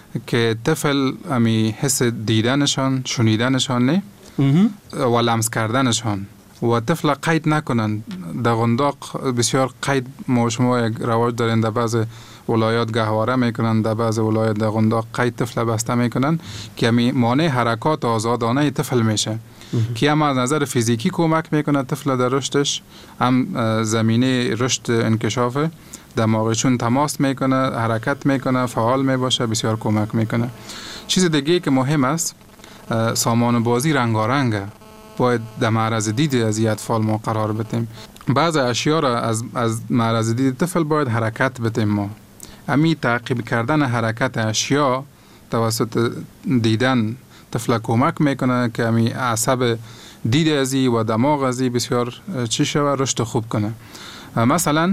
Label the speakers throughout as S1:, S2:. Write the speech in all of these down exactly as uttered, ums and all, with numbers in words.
S1: که طفل امی حس دیدنشان، شنیدنشان نه و لمس کردنشان و طفل قید نکنن. در قنداق بسیار قید ما شما یک رواج دارین، در بعض ولایات گهواره میکنن، در بعض ولایات در قنداق قید طفل بسته میکنن که امی مانع حرکات آزادانه طفل میشه که هم از نظر فیزیکی کمک میکنه طفل در رشدش، هم زمینه رشد انکشاف دماغشون تماس میکنه، حرکت میکنه، فعال میباشه، بسیار کمک میکنه. چیز دیگه که مهم است، سامان بازی رنگارنگه، باید در معرض دید از اطفال ما قرار بدیم. بعض اشیا را از از معرض دید طفل باید حرکت بدیم. ما امی تعقیب کردن حرکت اشیا توسط دیدن طفل کمک میکنه که امی عصب دید ازی و دماغ ازی بسیار چی شوه، رشد خوب کنه. مثلا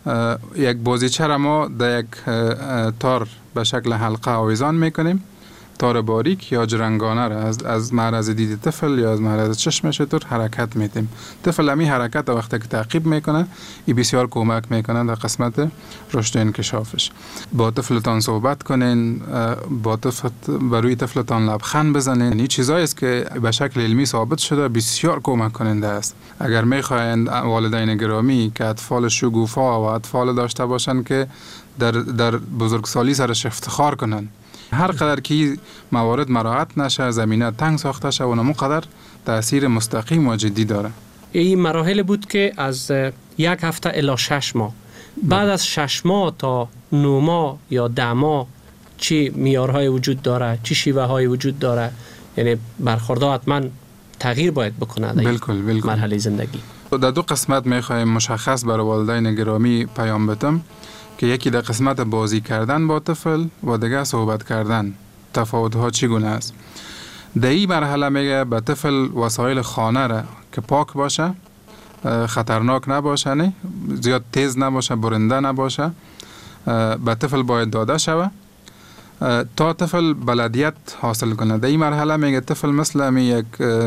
S1: یک بازیچه را ما در یک تار به شکل حلقه آویزان میکنیم، تار باریک یا جرنگانه را از از معرض دید طفل یا از معرض چشمش طور حرکت میدیم. طفل امی حرکت وقتی که تعقیب میکنه، این بسیار کمک میکنه در قسمت رشد انکشافش. با طفلتان صحبت کنین، با طفل بروی طفلتان لبخند بزنین. این چیزایی است که به شکل علمی ثابت شده بسیار کمک کننده است. اگر میخواین والدین گرامی که اطفال شگوفا و اطفال داشته باشن که در در بزرگسالی سرش افتخار کنن، هر قدر که موارد مراعات نشه، زمینه تنگ ساخته شه، اونمو قدر تأثیر مستقیم و جدی داره.
S2: این مراحل بود که از یک هفته الی شش ماه، بعد از شش ماه تا نه ماه یا ده ماه چی معیارهای وجود داره، چی شیوه های وجود داره؟ یعنی برخوردار حتما تغییر باید بکنه در
S1: بالکل بالکل
S2: مرحله زندگی.
S1: در دو قسمت میخوایم مشخص برای والدین گرامی پیام بدم که یکی در قسمت بازی کردن با طفل و دیگه صحبت کردن. تفاوت‌ها چگونه است؟ در این مرحله میگه به طفل وسایل خانه را که پاک باشه، خطرناک نباشه، نه زیاد تیز نباشه، برنده نباشه، به طفل باید داده شوه تا طفل بلدیت حاصل کنه. در این مرحله میگه طفل مثل یک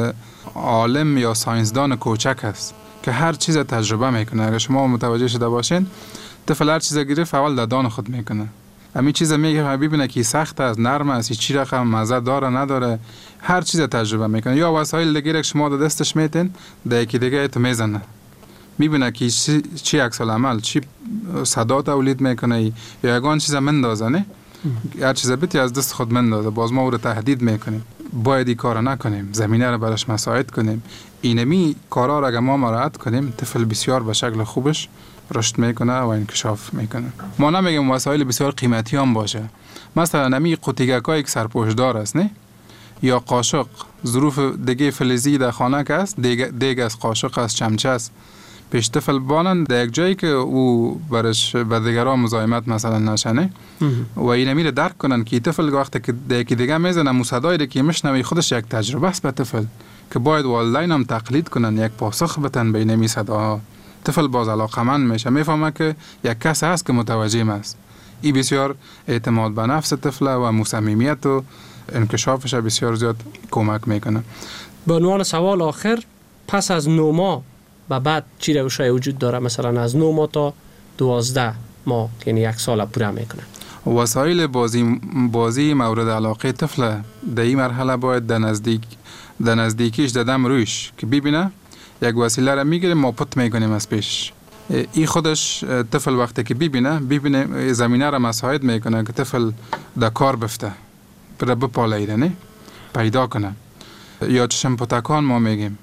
S1: عالم یا ساینسدان کوچک است که هر چیز تجربه میکنه. اگر شما متوجه شده باشین، طفل هر چیز گرفت اول در دان خود میکنه. همین چیز میگه ببینه که سخت است، نرم است، چی رقم مزه داره نداره، هر چیز تجربه میکنه. یا وسایل دیگه شما در دستش میتین، در یکی دیگه تو میزنه، میبینه که چی چی عکس العمل، چی صدا تولید میکنه، یا یگان چیز مندازه، نه هر چیز بیتی از دست خود مندازه. باز ما او رو تهدید میکنیم، باید این کار نکنیم، زمینه رو براش مساعد کنیم. اینمی کارا را اگه ما مراعات کنیم، طفل بسیار به شکل خوبش رشد میکنه و انکشاف میکنه. ما نمیگیم وسایل بسیار قیمتی هم باشه، مثلا نمی قوطیگکای که سرپوشدار است، نه یا قاشق، ظروف دیگه فلزی در خانه که است، دیگه دیگه از قاشق است، چمچه است، پیش طفل بانن در یک جایی که او برش به دیگران مزاحمت مثلا نشنه و اینمی رو درک کنن که طفل وقتی که دیگه دیگه میزنه موسیقی که میشنوی خودش یک تجربه است به طفل که باید والدین هم تقلید کنن، یک پاسخ بدن به اینمی صداها. طفل باز علاقمند میشه، میفهمه که یک کس هست که متوجه است. این بسیار اعتماد به نفس طفل و مصممیت و انکشافش بسیار زیاد کمک میکنه.
S2: به عنوان سوال آخر، پس از نه ماه و بعد چی روشای وجود داره؟ مثلا از نه ماه تا دوازده ماه، یعنی یک سال پوره میکنه.
S1: وسایل بازی بازی مورد علاقه طفل در این مرحله باید در نزدیک در نزدیکیش دادم رویش که ببینه. یک وسیله را میگیریم ما پت میکنیم از پیش. این خودش طفل وقتی که ببینه ببینه زمینه را مساعد میکنه که طفل در کار بفته، بره بپالیده، نه پیدا کنه. یا چشم پتکان ما میگیم،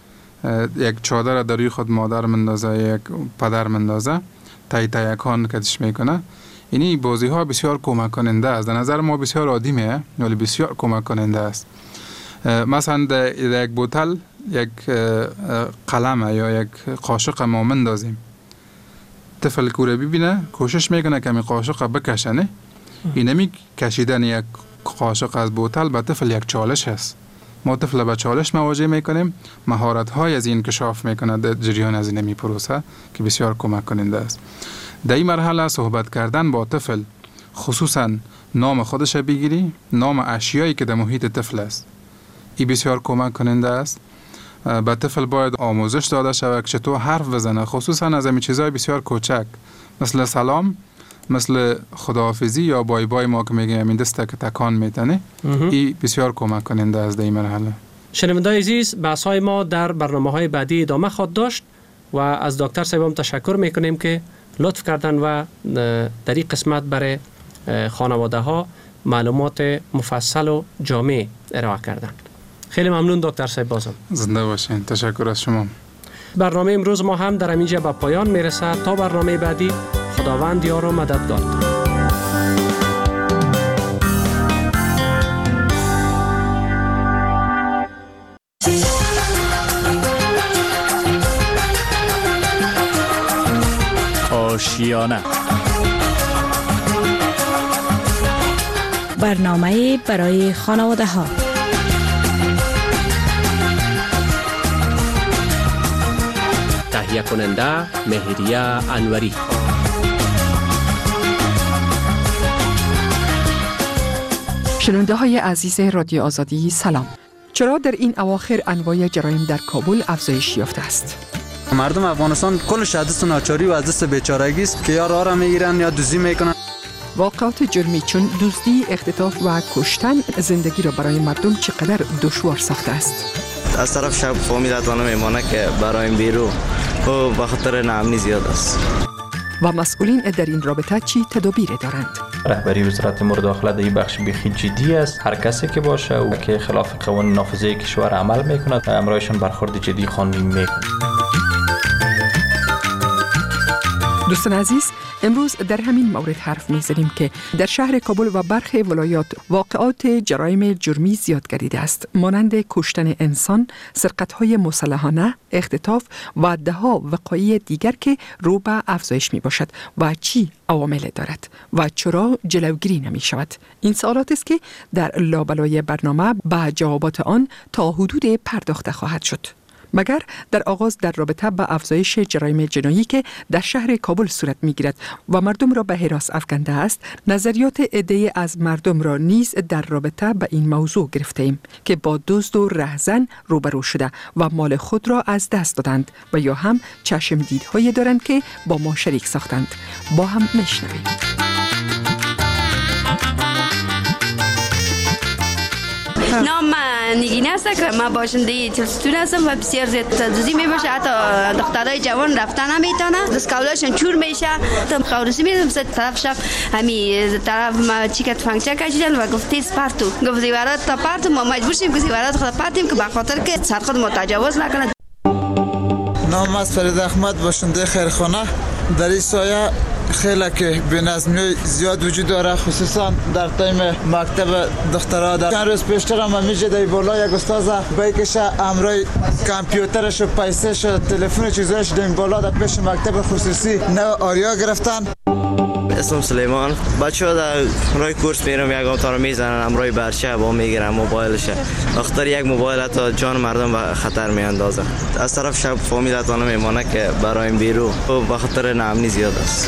S1: یک چادر در روی خود مادر مندازه، یک پدر مندازه، تای تایکان کدش میکنه. اینی بازی ها بسیار کمک کننده است. در نظر ما بسیار عادیه ولی بسیار کمک کننده است. مثلا در یک بوتل یک قلم یا یک قاشق ما مندازیم، طفل کوره ببینه کوشش میکنه که می قاشق بکشه، نه اینمی کشیدن یک قاشق از بوتل به طفل یک چالش است. ما طفل به چالش مواجه میکنیم، مهارت های از این انکشاف میکنه در جریان از اینمی پروسه که بسیار کمک کننده است. در این مرحله صحبت کردن با طفل، خصوصا نام خودش بگیری، نام اشیایی که در محیط طفل است، این بسیار کمک کننده است. به طفل باید آموزش داده شود که چطور حرف بزنه، خصوصا از این چیزهای بسیار کوچک مثل سلام مثل خداحافظی یا بای بای ما که میگیم این دسته که تکان میتنه، این بسیار کمک کننده از این مرحله.
S2: شنونده‌های عزیز، بحث‌های ما در برنامه‌های بعدی ادامه خواهد داشت و از دکتر صاحب هم تشکر میکنیم که لطف کردن و در این قسمت برای خانواده ها معلومات مفصل و جامع ارائه کردن. خیلی ممنون دکتر صاحب. بازم
S1: زنده باشین. تشکر از شما.
S2: برنامه امروز ما هم در اینجا به پایان میرسه. تا برنامه بعدی، خداوند یار و مددگار.
S3: آشیانه،
S4: برنامه برای خانواده ها.
S2: تهیه کننده مهریه انوری.
S5: شنونده های عزیز رادیو آزادی سلام. چرا در این اواخر انواع جرایم در کابل افزایش یافته است؟
S6: مردم افغانستان کلش از دست ناچاری و از دست بیچارگی است که یا راه را میگیرن یا دزدی میکنن.
S5: واقعات جرمی چون دزدی، اختطاف و کشتن زندگی را برای مردم چقدر دشوار ساخته است.
S7: از طرف شب فامیلتان میمانه که برای بیرو و به خاطر ناامنی زیاد است.
S5: و مسئولین در این رابطه چی تدابیر دارند؟
S8: رهبری وزارت امور داخله در این بخش بخی جدی است. هر کسی که باشه و که خلاف قوانین نافذه کشور عمل میکند امرایشان برخورد جدی قانونی میکند.
S5: دوستان عزیز، امروز در همین مورد حرف میزنیم که در شهر کابل و برخی ولایات واقعات جرایم جرمی زیاد گردیده است، مانند کشتن انسان، سرقت‌های مسلحانه، اختطاف و ده‌ها وقایع دیگر که رو به افزایش می باشد و چی عوامل دارد و چرا جلوگیری نمی شود. این سوالات است که در لابلای برنامه به جوابات آن تا حدود پرداخته خواهد شد. مگر در آغاز در رابطه با افزایش جرایم جنایی که در شهر کابل صورت می‌گیرد و مردم را به هراس افکنده است، نظریات عده‌ای از مردم را نیز در رابطه با این موضوع گرفته‌ایم که با دزد و رهزن روبرو شده و مال خود را از دست دادند و یا هم چشم دیدهایی دارند که با ما شریک ساختند. با هم میشنویم.
S9: نام من نگینه است که من باشنده تلسیتون هستم و بسیار زیاد دزدی میباشه. حتی دخترای جوان رفتن نمیتونه، دستکولاشون چور میشه. تم خورسی میدم سه طرف شب همی طرف ما چیکت فنکچه کشیدن و گفت تیز پرتو گفت زیورات تا پرتو ما مجبور شیم که زیورات خود پرتیم که به خاطر که سر خود ما تجاوز نکنه.
S10: نام از فرید احمد باشنده خیرخانه. در این سایه خیلی که بی‌نظمی زیاد وجود داره، خصوصا در تایم مکتب دخترها. در چند روز پیشتر هم میشه در بالا یک استاد بایکش امرای کامپیوترش و پیسه‌ش و تلفن چیزایش در بالا در پیش مکتب خصوصی نه آریا گرفتن.
S7: اسم سلیمان. بچه‌ها در رای کورس میرم، یک آمتار میزنن، امرای برچه با میگیرن موبایلش. اختر یک موبایل تا جان مردم به خطر میاندازه. از طرف شب فامیلتان میمانه که برای بیرو و به خاطر ناامنی زیاد است.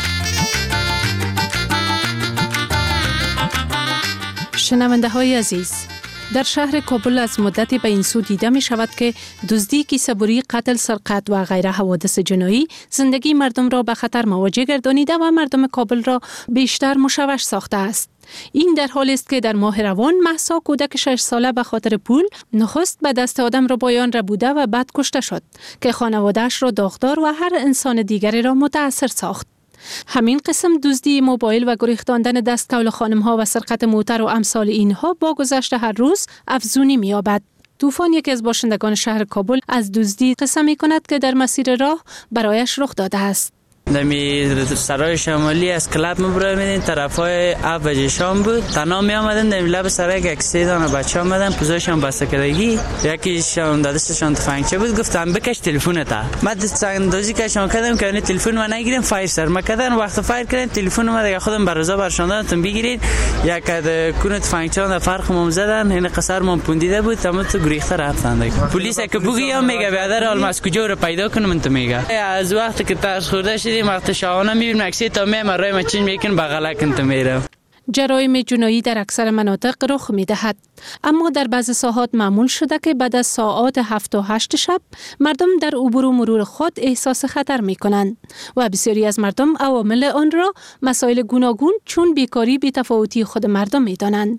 S4: شنونده های عزیز، در شهر کابل از مدتی به این سو دیده می شود که دزدی، کیسه‌بری، قتل، سرقت و غیره حوادث جنایی زندگی مردم را به خطر مواجه گردانیده و مردم کابل را بیشتر مشوش ساخته است. این در حالی است که در ماه روان مهسا کودک شش ساله به خاطر پول نخست به دست آدم را بایان را بوده و بعد کشته شد که خانواده‌اش را داغدار و هر انسان دیگری را متأثر ساخت. همین قسم دزدی موبایل و گریختاندن دستکول خانم‌ها و سرقت موتر و امثال اینها با گذشت هر روز افزونی می‌یابد. طوفان، یکی از باشندگان شهر کابل، از دزدی قصه می‌کند که در مسیر راه برایش رخ داده است.
S11: نمی سرای شمالی از کلاب مبرای میدین طرفای آب بجه شام بود. تنها می آمدن در لب سرای یک سه دانه بچه آمدن پوزاشان بسته کردگی. یکیشان دادستشان تفنگچه بود، گفتم بکش تلفونت. من دستاندازی کشان کردم که تلفن من نگیرم، فایر سر مکدن. وقت فایر کردن تلفن ما دیگه خودم برازا برشاندن بگیرید. یک از کون تفنگچه در فرق مم زدن، این قصر مم پوندیده بود، تمام تو گریخته رفتند. پلیس که بگی میگه بیادر آلماس کجا رو پیدا کنم انت میگه. از وقتی که تاس خورده شدیم وقت شاهانه میبینم اکسی تا می مرای مچین میکن بغلا کنت میرم.
S4: جرایم جنایی در اکثر مناطق رخ می دهد. اما در بعض ساحات معمول شده که بعد از ساعات هفت و هشت شب مردم در عبور و مرور خود احساس خطر می کنند و بسیاری از مردم عوامل آن را مسائل گوناگون چون بیکاری بی‌تفاوتی خود مردم می دانند.